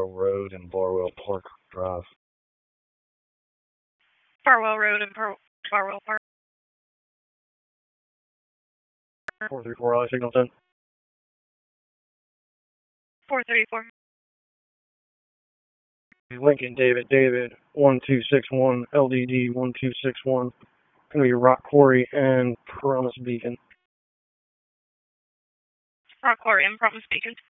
Barwell Road and Barwell Park Drive. Barwell Road and Barwell Park. 434 I signal 10. 434. Lincoln David 1261 LDD 1261. Gonna be Rock Quarry and Promise Beacon. Rock Quarry and Promise Beacon.